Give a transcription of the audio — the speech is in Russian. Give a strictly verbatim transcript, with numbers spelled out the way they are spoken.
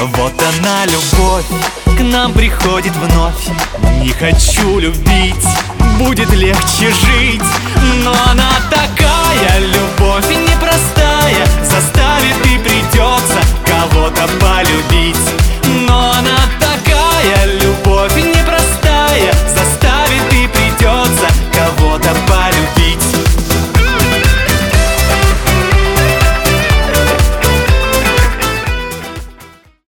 Вот она, любовь, к нам приходит вновь. Не хочу любить, будет легче жить. Но она такая, любовь непростая, заставит и придется кого-то полюбить.